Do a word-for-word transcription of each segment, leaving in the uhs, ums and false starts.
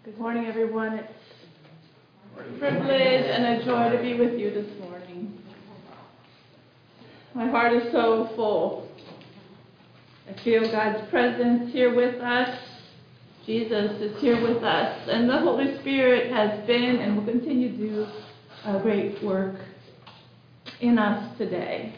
Good morning, everyone. It's a privilege and a joy to be with you this morning. My heart is so full. I feel God's presence here with us. Jesus is here with us. And the Holy Spirit has been and will continue to do a great work in us today.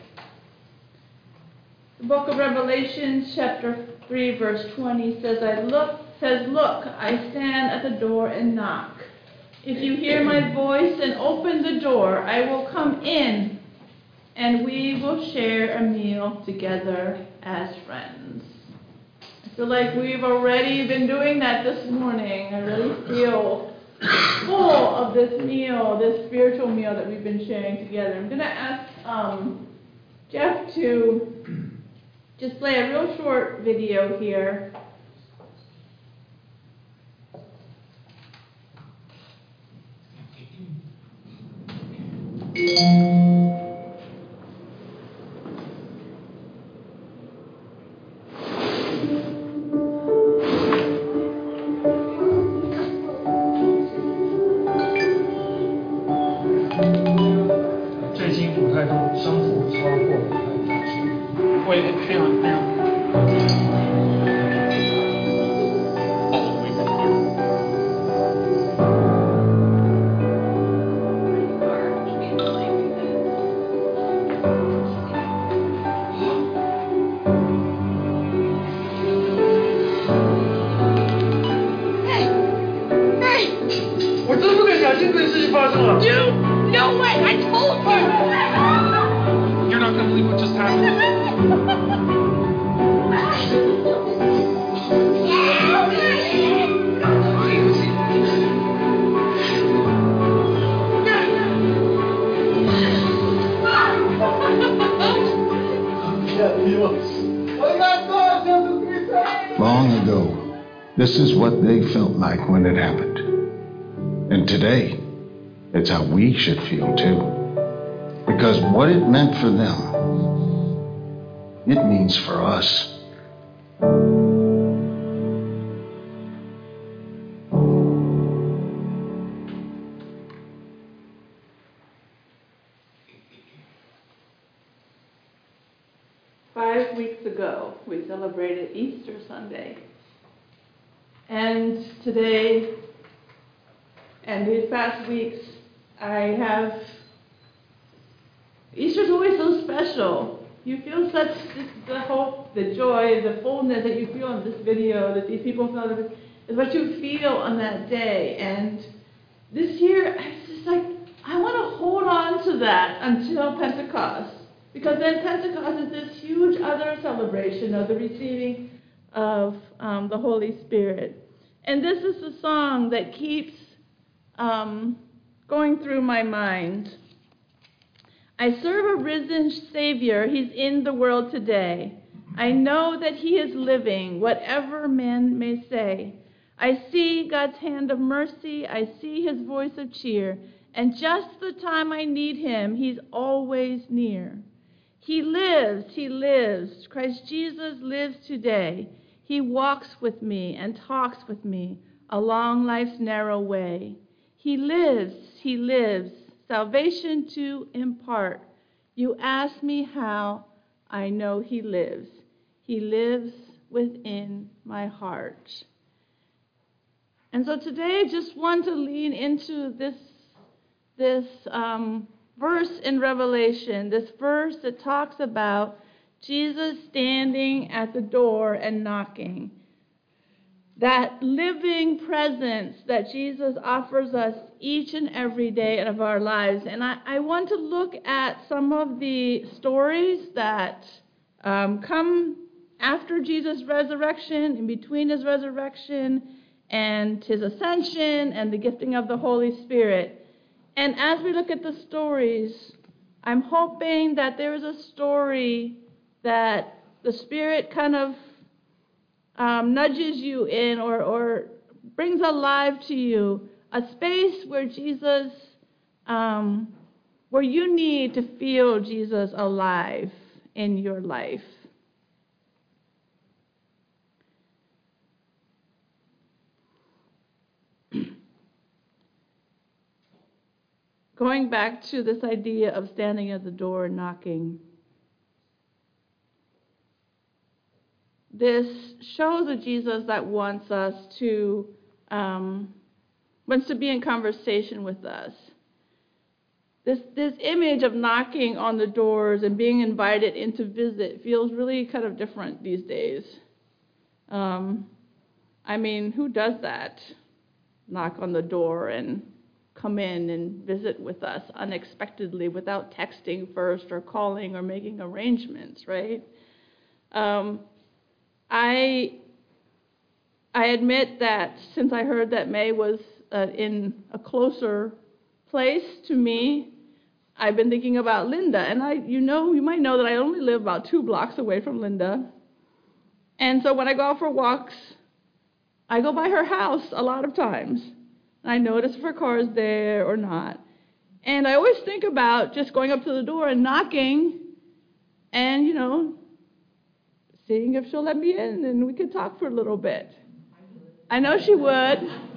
The book of Revelation, chapter three, verse twenty says, I look, says, Look, I stand at the door and knock. If you hear my voice and open the door, I will come in and we will share a meal together as friends. I feel like we've already been doing that this morning. I really feel full of this meal, this spiritual meal that we've been sharing together. I'm going to ask um, Jeff to just play a real short video here. Long ago, this is what they felt like when it happened. And today, it's how we should feel too. Because what it meant for them, it means for us. Five weeks ago, we celebrated Easter Sunday. And today, and these past weeks, I have, Easter's always so special. You feel such, the hope, the joy, the fullness that you feel in this video, that these people feel, is what you feel on that day. And this year, it's just like, I want to hold on to that until Pentecost. Because then Pentecost is this huge other celebration of the receiving of um, the Holy Spirit. And this is the song that keeps um, going through my mind. I serve a risen Savior. He's in the world today. I know that He is living, whatever man may say. I see God's hand of mercy. I see His voice of cheer. And just the time I need Him, He's always near. He lives, He lives. Christ Jesus lives today. He walks with me and talks with me along life's narrow way. He lives, He lives, salvation to impart. You ask me how, I know He lives. He lives within my heart. And so today I just want to lean into this, this um, verse in Revelation, this verse that talks about Jesus standing at the door and knocking. That living presence that Jesus offers us each and every day of our lives. And I, I want to look at some of the stories that um, come after Jesus' resurrection, in between His resurrection and His ascension and the gifting of the Holy Spirit. And as we look at the stories, I'm hoping that there is a story that the Spirit kind of um, nudges you in or, or brings alive to you, a space where Jesus, um, where you need to feel Jesus alive in your life. going back to this idea of standing at the door and knocking, this shows a Jesus that wants us to, um, wants to be in conversation with us. This, this image of knocking on the doors and being invited in to visit feels really kind of different these days. Um, I mean, who does that? Knock on the door and come in and visit with us unexpectedly without texting first or calling or making arrangements, right? Um, I I admit that since I heard that May was uh, in a closer place to me, I've been thinking about Linda. And I, you know, you might know that I only live about two blocks away from Linda. And so when I go out for walks, I go by her house a lot of times. I notice if her car is there or not. And I always think about just going up to the door and knocking and, you know, seeing if she'll let me in and we could talk for a little bit. I know she would.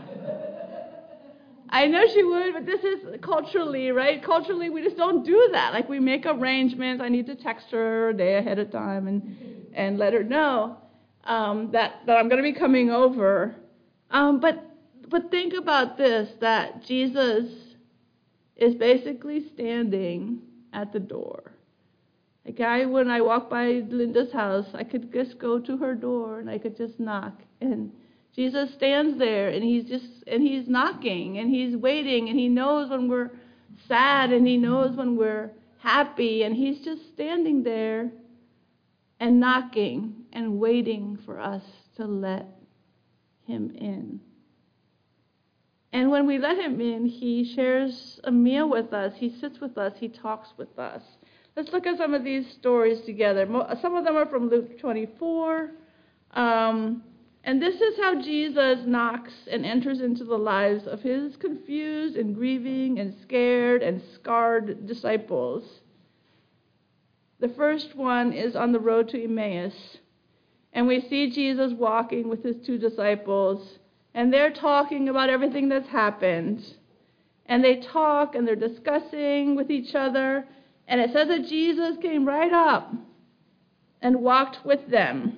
I know she would, but this is culturally, right? Culturally, we just don't do that. Like, we make arrangements. I need to text her a day ahead of time and, and let her know um, that, that I'm going to be coming over. Um, but But think about this, that Jesus is basically standing at the door. Like, I, when I walk by Linda's house, I could just go to her door and I could just knock. And Jesus stands there and he's just, and he's knocking and he's waiting and he knows when we're sad and he knows when we're happy and he's just standing there and knocking and waiting for us to let him in. And when we let him in, he shares a meal with us. He sits with us. He talks with us. Let's look at some of these stories together. Some of them are from Luke twenty-four. Um, and this is how Jesus knocks and enters into the lives of his confused and grieving and scared and scarred disciples. The first one is on the road to Emmaus. And we see Jesus walking with his two disciples. And they're talking about everything that's happened. And they talk and they're discussing with each other. And it says that Jesus came right up and walked with them.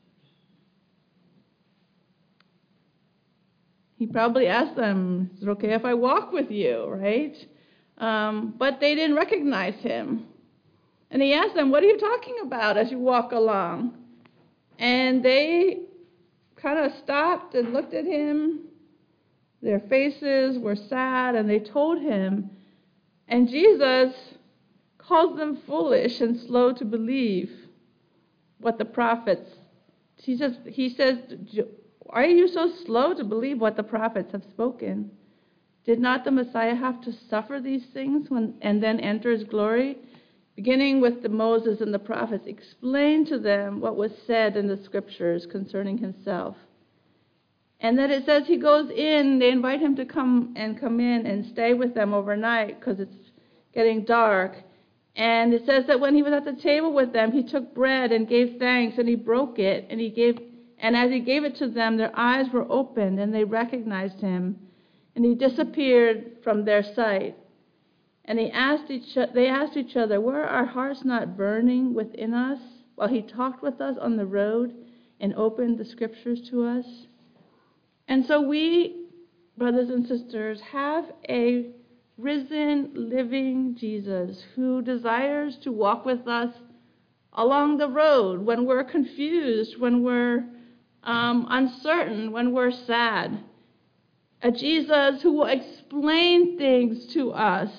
He probably asked them, is it okay if I walk with you, right? Um, but they didn't recognize him. And he asked them, what are you talking about as you walk along? And they kind of stopped and looked at him. Their faces were sad, and they told him. And Jesus calls them foolish and slow to believe what the prophets. He says, he says, are you so slow to believe what the prophets have spoken? Did not the Messiah have to suffer these things when, and then enter his glory? Beginning with the Moses and the prophets, explain to them what was said in the scriptures concerning himself. And then it says he goes in, they invite him to come and come in and stay with them overnight because it's getting dark. And it says that when he was at the table with them, he took bread and gave thanks and he broke it. And he gave, and as he gave it to them, their eyes were opened and they recognized him. And he disappeared from their sight. And he asked each, they asked each other, were our hearts not burning within us while he talked with us on the road and opened the scriptures to us? And so we, brothers and sisters, have a risen, living Jesus who desires to walk with us along the road when we're confused, when we're um, uncertain, when we're sad. A Jesus who will explain things to us.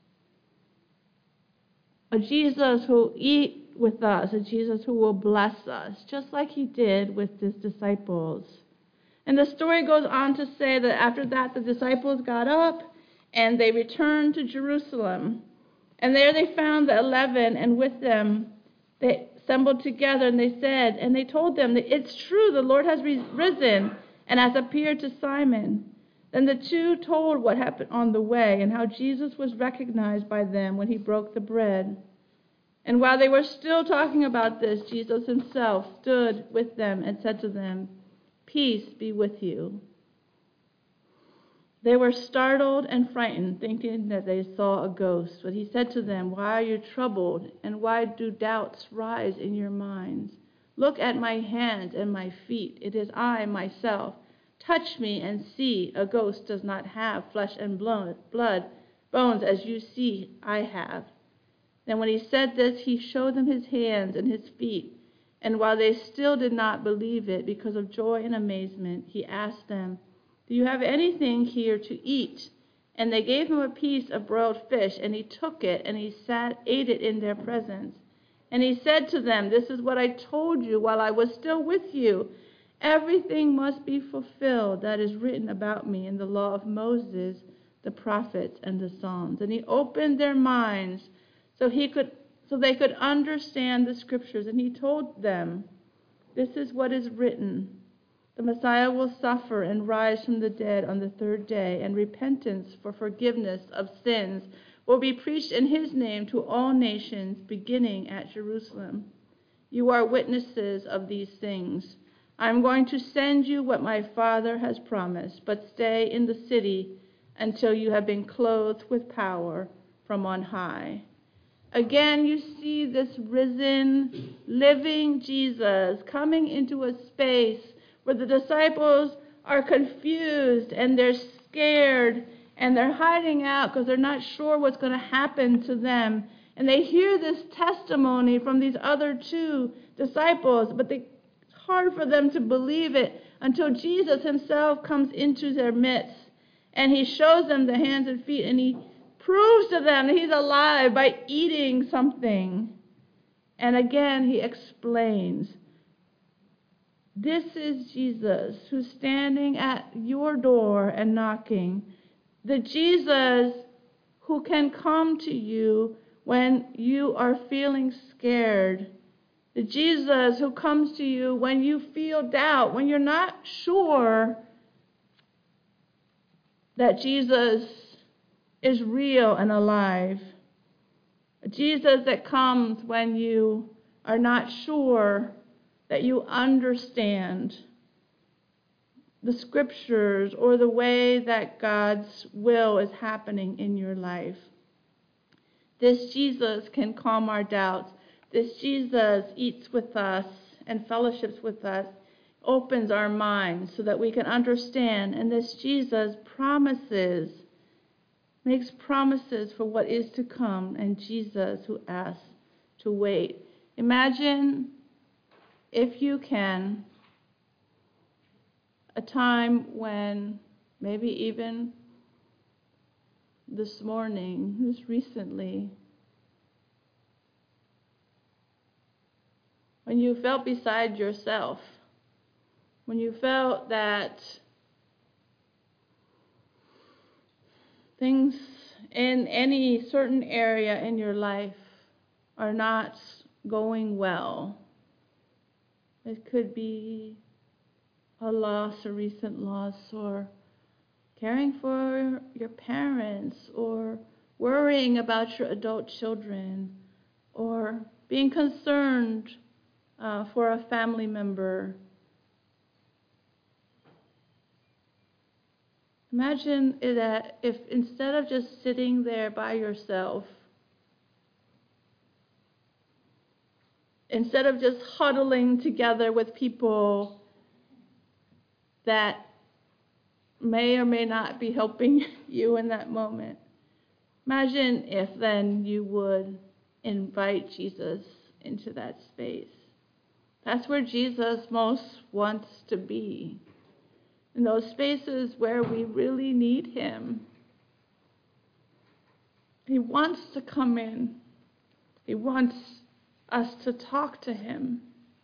A Jesus who will eat with us. A Jesus who will bless us, just like he did with his disciples. And the story goes on to say that after that, the disciples got up and they returned to Jerusalem. And there they found the eleven, and with them they assembled together, and they said, and they told them that it's true, the Lord has risen and has appeared to Simon. Then the two told what happened on the way and how Jesus was recognized by them when he broke the bread. And while they were still talking about this, Jesus himself stood with them and said to them, peace be with you. They were startled and frightened, thinking that they saw a ghost. But he said to them, "Why are you troubled, and why do doubts rise in your minds? Look at my hands and my feet. It is I myself. Touch me and see. A ghost does not have flesh and blood, bones as you see I have." Then when he said this, he showed them his hands and his feet. And while they still did not believe it because of joy and amazement, he asked them, "Do you have anything here to eat?" And they gave him a piece of broiled fish, and he took it, and he sat, ate it in their presence. And he said to them, "This is what I told you while I was still with you. Everything must be fulfilled that is written about me in the law of Moses, the prophets, and the Psalms." And he opened their minds so he could, so they could understand the scriptures. And he told them, "This is what is written. The Messiah will suffer and rise from the dead on the third day, and repentance for forgiveness of sins will be preached in his name to all nations, beginning at Jerusalem. You are witnesses of these things. I am going to send you what my Father has promised, but stay in the city until you have been clothed with power from on high." Again, you see this risen, living Jesus coming into a space where the disciples are confused and they're scared and they're hiding out because they're not sure what's going to happen to them. And they hear this testimony from these other two disciples, but they, it's hard for them to believe it until Jesus himself comes into their midst. And he shows them the hands and feet, and he proves to them that he's alive by eating something. And again, he explains, this is Jesus who's standing at your door and knocking. The Jesus who can come to you when you are feeling scared. The Jesus who comes to you when you feel doubt, when you're not sure that Jesus is real and alive. A Jesus that comes when you are not sure that you understand the scriptures or the way that God's will is happening in your life. This Jesus can calm our doubts. This Jesus eats with us and fellowships with us, opens our minds so that we can understand. And this Jesus promises, makes promises for what is to come, and Jesus who asks to wait. Imagine, if you can, a time when maybe even this morning, just recently, when you felt beside yourself, when you felt that things in any certain area in your life are not going well. It could be a loss, a recent loss, or caring for your parents, or worrying about your adult children, or being concerned uh, for a family member. Imagine that if instead of just sitting there by yourself, instead of just huddling together with people that may or may not be helping you in that moment, imagine if then you would invite Jesus into that space. That's where Jesus most wants to be. In those spaces where we really need him. He wants to come in. He wants us to talk to him.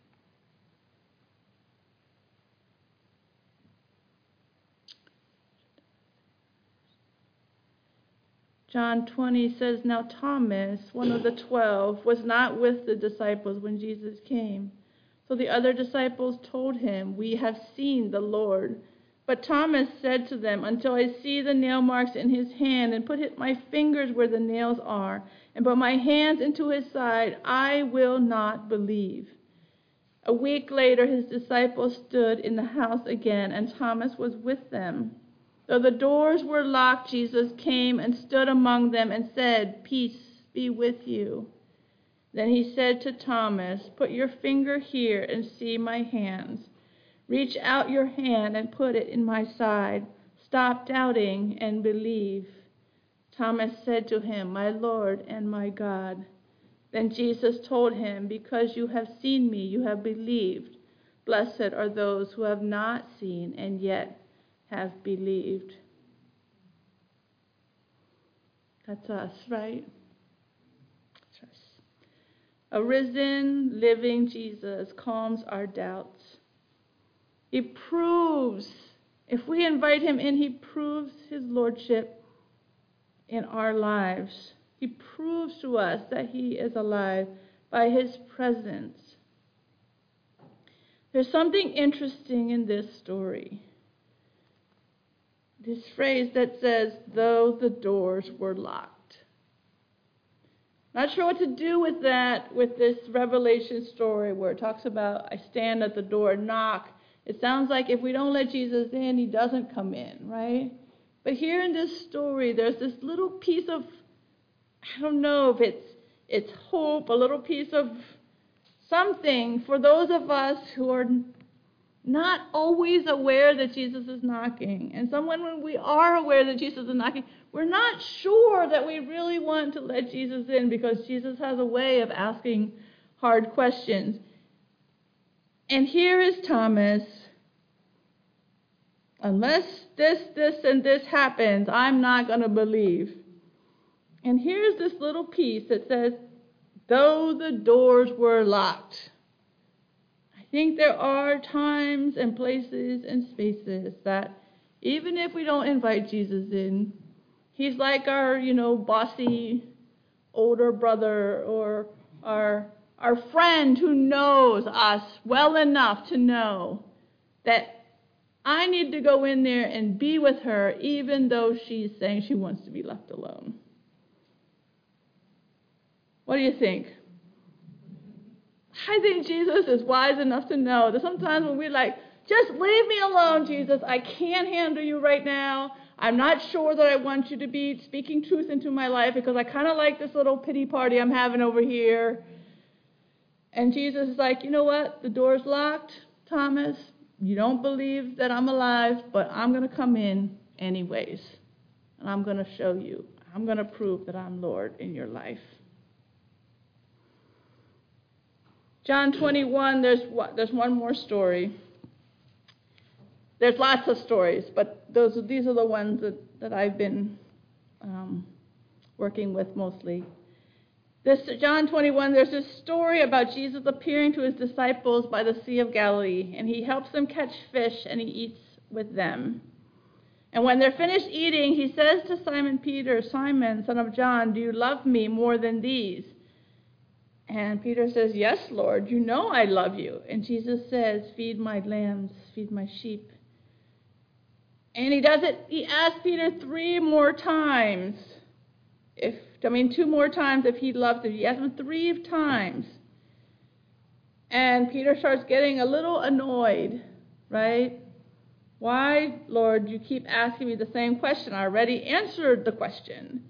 John twenty says, "Now Thomas, one of the twelve, was not with the disciples when Jesus came. So the other disciples told him, 'We have seen the Lord.' But Thomas said to them, 'Until I see the nail marks in his hand, and put my fingers where the nails are, and put my hands into his side, I will not believe.' A week later, his disciples stood in the house again, and Thomas was with them. Though the doors were locked, Jesus came and stood among them and said, "Peace be with you." Then he said to Thomas, "Put your finger here and see my hands. Reach out your hand and put it in my side. Stop doubting and believe." Thomas said to him, "My Lord and my God." Then Jesus told him, "Because you have seen me, you have believed. Blessed are those who have not seen and yet have believed." That's us, right? That's us. A risen, living Jesus calms our doubts. He proves, if we invite him in, he proves his lordship in our lives. He proves to us that he is alive by his presence. There's something interesting in this story. This phrase that says, "though the doors were locked." Not sure what to do with that, with this Revelation story where it talks about, I stand at the door and knock. It sounds like if we don't let Jesus in, he doesn't come in, right? But here in this story, there's this little piece of, I don't know if it's it's hope, a little piece of something for those of us who are not always aware that Jesus is knocking. And someone when we are aware that Jesus is knocking, we're not sure that we really want to let Jesus in because Jesus has a way of asking hard questions. And here is Thomas. Unless this, this, and this happens, I'm not going to believe. And here's this little piece that says, though the doors were locked. I think there are times and places and spaces that even if we don't invite Jesus in, he's like our, you know, bossy older brother or our our friend who knows us well enough to know that I need to go in there and be with her even though she's saying she wants to be left alone. What do you think? I think Jesus is wise enough to know that sometimes when we're like, just leave me alone, Jesus. I can't handle you right now. I'm not sure that I want you to be speaking truth into my life because I kind of like this little pity party I'm having over here. And Jesus is like, you know what? The door's locked, Thomas. You don't believe that I'm alive, but I'm going to come in anyways. And I'm going to show you. I'm going to prove that I'm Lord in your life. John twenty-one, there's there's one more story. There's lots of stories, but those these are the ones that, that I've been um, working with mostly. This John twenty-one, there's this story about Jesus appearing to his disciples by the Sea of Galilee, and he helps them catch fish, and he eats with them. And when they're finished eating, he says to Simon Peter, "Simon, son of John, do you love me more than these?" And Peter says, "Yes, Lord, you know I love you." And Jesus says, "Feed my lambs, feed my sheep." And he does it, he asks Peter three more times, if, I mean, two more times if he loved him. He asks him three times. And Peter starts getting a little annoyed, right? Why, Lord, you keep asking me the same question? I already answered the question.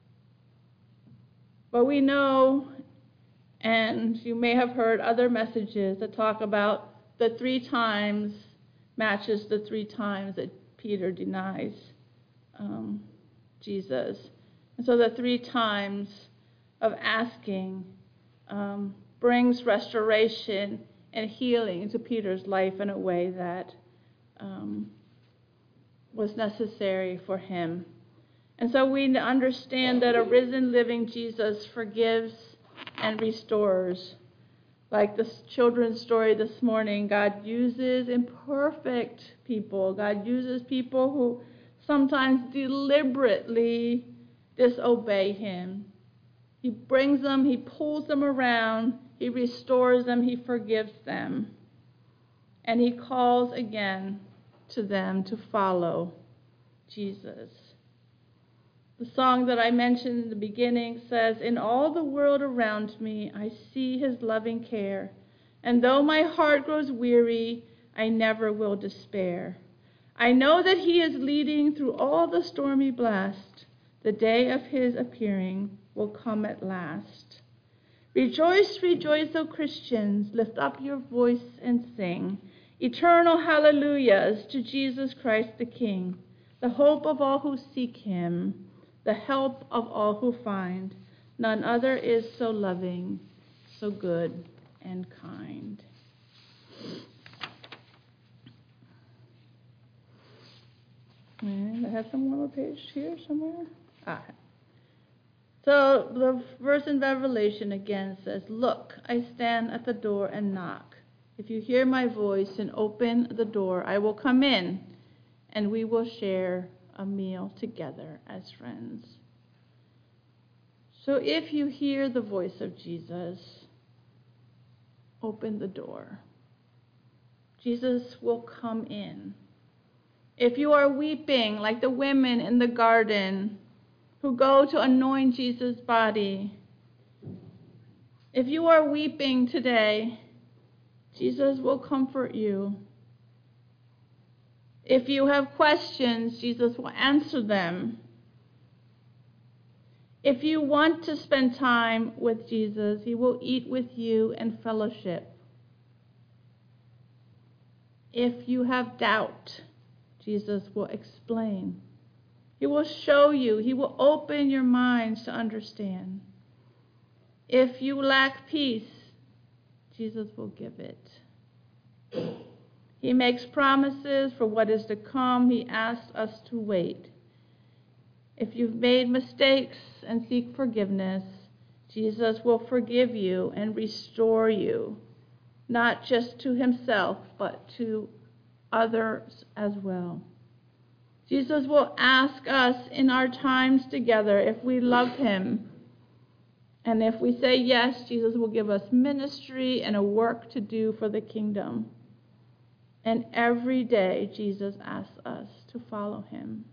But we know, and you may have heard other messages that talk about the three times matches the three times that Peter denies um, Jesus. And so the three times of asking um, brings restoration and healing to Peter's life in a way that um, was necessary for him. And so we understand that a risen, living Jesus forgives and restores. Like the children's story this morning, God uses imperfect people. God uses people who sometimes deliberately disobey him. He brings them, he pulls them around, he restores them, he forgives them. And he calls again to them to follow Jesus. The song that I mentioned in the beginning says, "In all the world around me, I see his loving care. And though my heart grows weary, I never will despair. I know that he is leading through all the stormy blast. The day of his appearing will come at last. Rejoice, rejoice, O Christians, lift up your voice and sing eternal hallelujahs to Jesus Christ the King, the hope of all who seek him, the help of all who find. None other is so loving, so good and kind. And I have some more page here somewhere. Ah. So the verse in Revelation again says, "Look, I stand at the door and knock. If you hear my voice and open the door, I will come in, and we will share a meal together as friends." So if you hear the voice of Jesus, open the door. Jesus will come in. If you are weeping like the women in the garden who go to anoint Jesus' body, if you are weeping today, Jesus will comfort you. If you have questions, Jesus will answer them. If you want to spend time with Jesus, he will eat with you and fellowship. If you have doubt, Jesus will explain. He will show you. He will open your minds to understand. If you lack peace, Jesus will give it. He makes promises for what is to come. He asks us to wait. If you've made mistakes and seek forgiveness, Jesus will forgive you and restore you, not just to himself, but to others as well. Jesus will ask us in our times together if we love him. And if we say yes, Jesus will give us ministry and a work to do for the kingdom. And every day, Jesus asks us to follow him.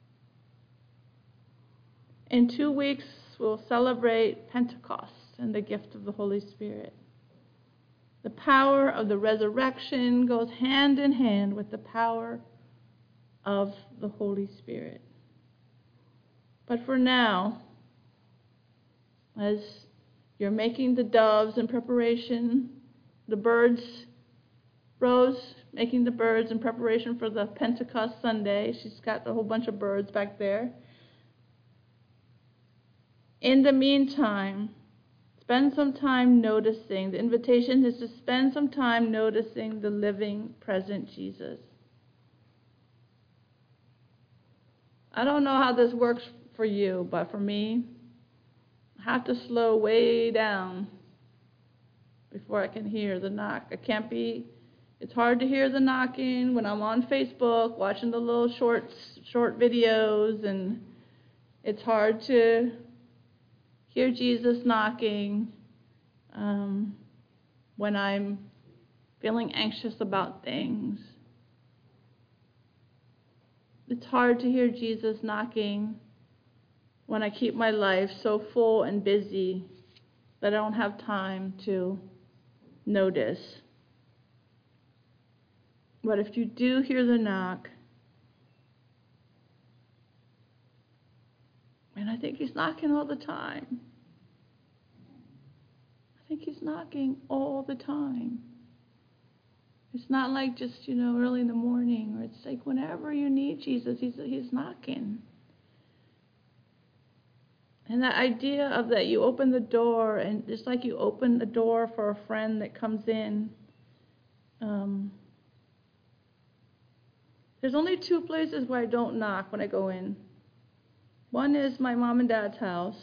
In two weeks, we'll celebrate Pentecost and the gift of the Holy Spirit. The power of the resurrection goes hand in hand with the power of the Holy Spirit. But for now, as you're making the doves in preparation, the birds, Rose making the birds in preparation for the Pentecost Sunday. She's got a whole bunch of birds back there. In the meantime, spend some time noticing. The invitation is to spend some time noticing the living, present Jesus. I don't know how this works for you, but for me, I have to slow way down before I can hear the knock. I can't be, it's hard to hear the knocking when I'm on Facebook watching the little short, short videos, and it's hard to hear Jesus knocking um, when I'm feeling anxious about things. It's hard to hear Jesus knocking when I keep my life so full and busy that I don't have time to notice. But if you do hear the knock, and I think he's knocking all the time. I think he's knocking all the time. It's not like just, you know, early in the morning, or it's like whenever you need Jesus, he's he's knocking. And that idea of that you open the door, and just like you open the door for a friend that comes in. Um, there's only two places where I don't knock when I go in. One is my mom and dad's house.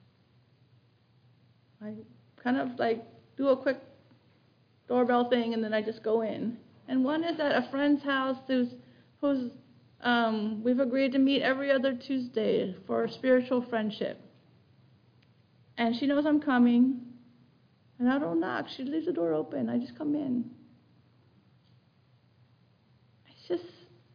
I kind of like do a quick doorbell thing, and then I just go in. And one is at a friend's house who's, who's um, we've agreed to meet every other Tuesday for spiritual friendship. And she knows I'm coming, and I don't knock. She leaves the door open. I just come in. It's just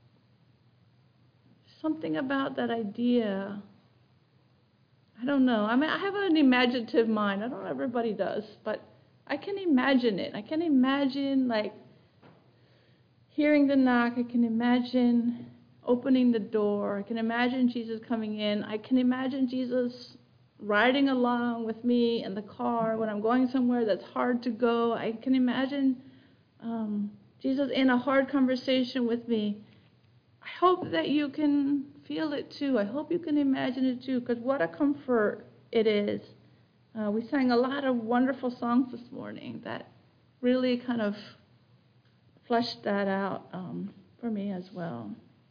something about that idea. I don't know. I mean, I have an imaginative mind. I don't know if everybody does, but I can imagine it. I can imagine, like, hearing the knock. I can imagine opening the door. I can imagine Jesus coming in. I can imagine Jesus riding along with me in the car when I'm going somewhere that's hard to go. I can imagine um, Jesus in a hard conversation with me. I hope that you can feel it too. I hope you can imagine it too, because what a comfort it is. Uh, we sang a lot of wonderful songs this morning that really kind of fleshed that out um, for me as well.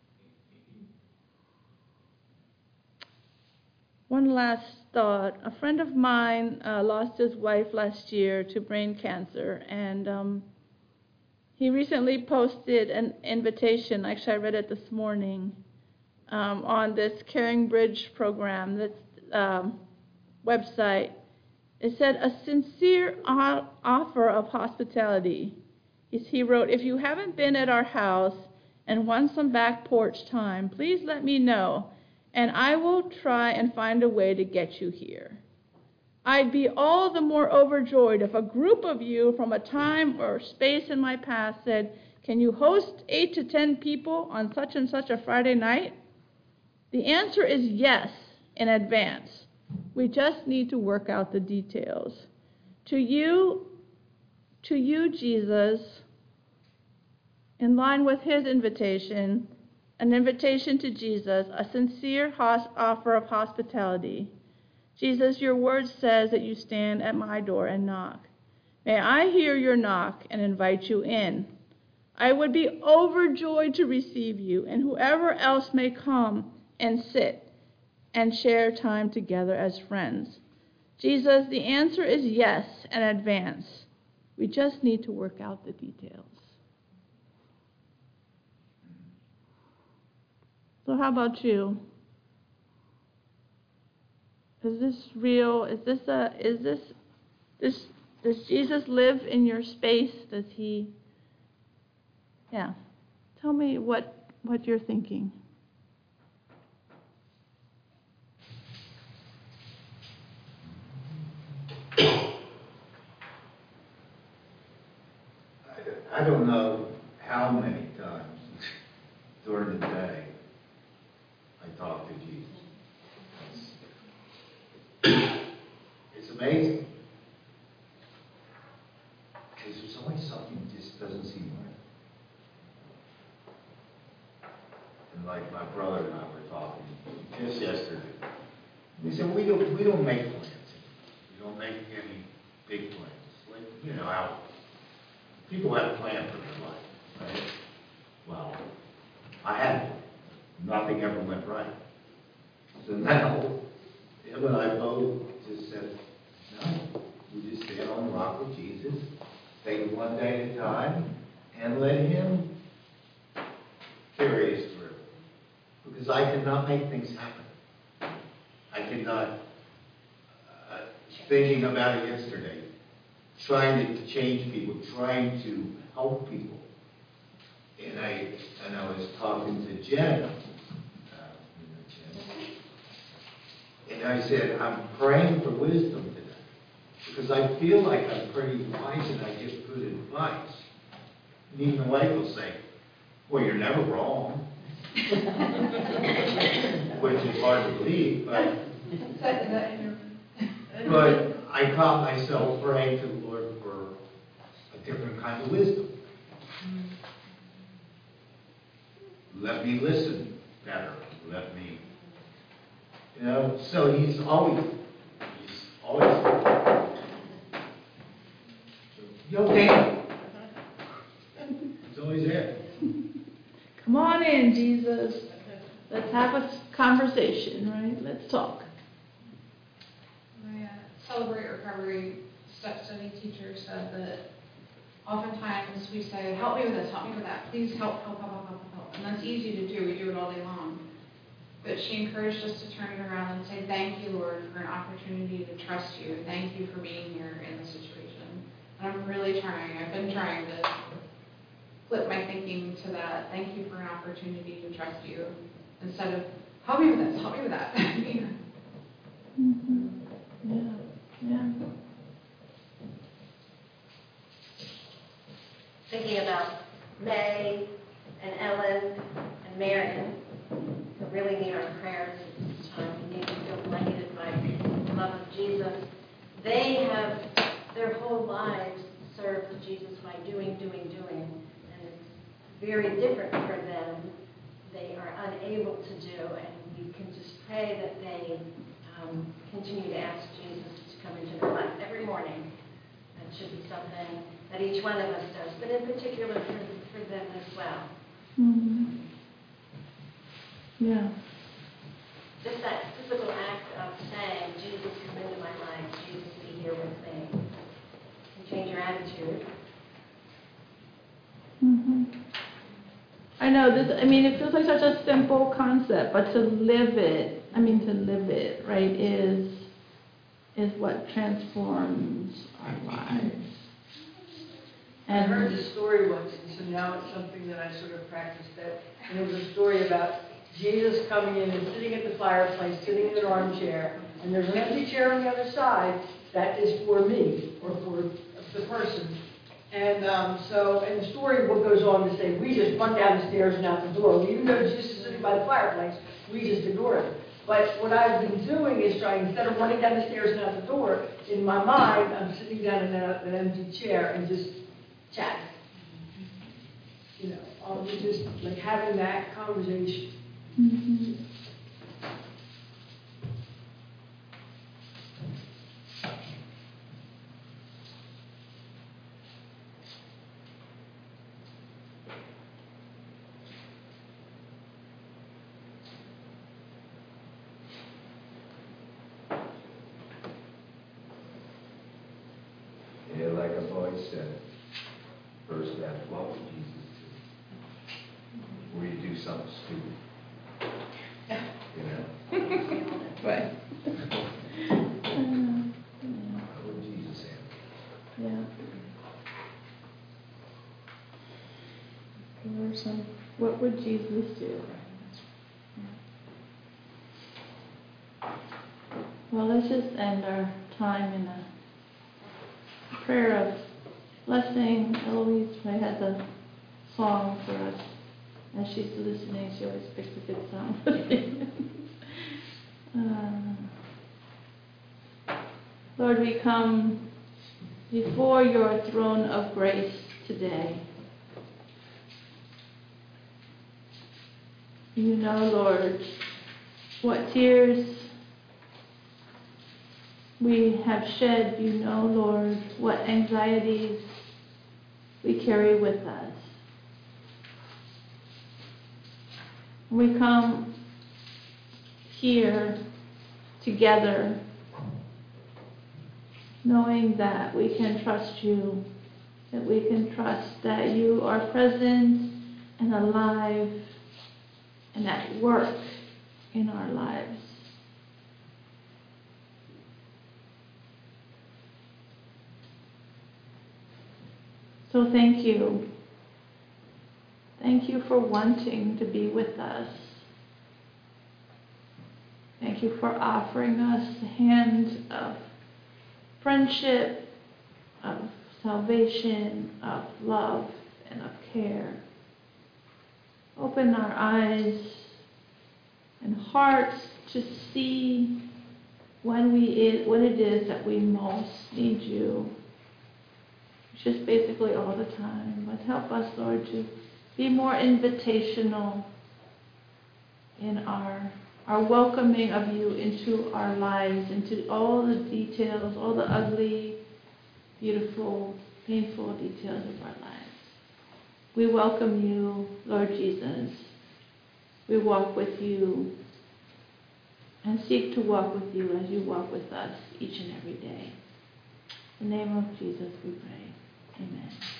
One last thought. A friend of mine uh, lost his wife last year to brain cancer, and um, he recently posted an invitation. Actually, I read it this morning um, on this Caring Bridge program, this um, website. It said, a sincere o- offer of hospitality. He wrote, if you haven't been at our house and want some back porch time, please let me know, and I will try and find a way to get you here. I'd be all the more overjoyed if a group of you from a time or space in my past said, can you host eight to ten people on such and such a Friday night? The answer is yes in advance. We just need to work out the details. To you, to you, Jesus, in line with his invitation, an invitation to Jesus, a sincere hos- offer of hospitality. Jesus, your word says that you stand at my door and knock. May I hear your knock and invite you in. I would be overjoyed to receive you, and whoever else may come and sit and share time together as friends. Jesus, the answer is yes in advance. We just need to work out the details. So how about you? Is this real? Is this a, is this, this, does Jesus live in your space? Does he, yeah. Tell me what, what you're thinking. I don't know how many times during the day I talk to Jesus. It's amazing. Because there's always something that just doesn't seem right. And like my brother and I were talking just yesterday. We said, we don't, we don't make plans. We don't make any big plans. Like, you know, how people have a plan for their life, right? Well, I had nothing ever went right. So now, him and I both just said, no, we just stand on the rock with Jesus, take it one day at a time, and let him carry us through. Because I cannot make things happen. I cannot, uh, thinking about it yesterday, trying to change people, trying to help people. And I and I was talking to Jen, uh, you know, Jen, and I said, I'm praying for wisdom today. Because I feel like I'm pretty wise and I give good advice. And even the wife will say, well, you're never wrong. Which is hard to believe, but but I caught myself praying to the Lord for a different kind of wisdom. Let me listen better. Let me, you know. So he's always, he's always. You okay? He's always there. Come on in, Jesus. Let's have a conversation, right? Let's talk. My uh, Celebrate Recovery step study teacher said that oftentimes we say, help me with this, help me with that, please help, help, help, help, help, help. And that's easy to do. We do it all day long. But she encouraged us to turn it around and say, thank you, Lord, for an opportunity to trust you. Thank you for being here in this situation. And I'm really trying. I've been trying to flip my thinking to that. Thank you for an opportunity to trust you. Instead of, help me with this, help me with that. You know? Mm-hmm. Yeah, yeah. Thinking about May doing, doing, doing, and it's very different for them. They are unable to do, and we can just pray that they um, continue to ask Jesus to come into their life every morning. That should be something that each one of us does, but in particular for, for them as well. Mm-hmm. Yeah. Just that physical act of saying, Jesus, come into my life, Jesus, be here with me, can change your attitude. Mm-hmm. I know this, I mean, it feels like such a simple concept, but to live it, I mean, to live it, right, is, is what transforms our lives. I heard this story once, and so now it's something that I sort of practice that. And it was a story about Jesus coming in and sitting at the fireplace, sitting in an armchair, and there's an empty chair on the other side that is for me, or for the person. And um, so, and the story what goes on to say, we just run down the stairs and out the door. Even though Jesus is sitting by the fireplace, we just ignore it. But what I've been doing is trying, instead of running down the stairs and out the door, in my mind, I'm sitting down in a, an empty chair and just chatting. You know, um, just like having that conversation. Mm-hmm. Yeah, like I've always said, first ask, what would Jesus do? Before you do something stupid. You know? Right. How would Jesus answer? Yeah. Or some, what would Jesus do? Well, let's just end our time in a prayer of blessing. Eloise has a song for us. As she's listening, she always picks a good song. uh, Lord, we come before your throne of grace today. You know, Lord, what tears we have shed. You know, Lord, what anxieties we carry with us. We come here together knowing that we can trust you, that we can trust that you are present and alive and at work in our lives. So thank you. Thank you for wanting to be with us. Thank you for offering us the hand of friendship, of salvation, of love, and of care. Open our eyes and hearts to see when we it, when it is that we most need you. It's just basically all the time. But help us, Lord, to be more invitational in our our welcoming of you into our lives, into all the details, all the ugly, beautiful, painful details of our lives. We welcome you, Lord Jesus. We walk with you and seek to walk with you as you walk with us each and every day. In the name of Jesus we pray. Amen.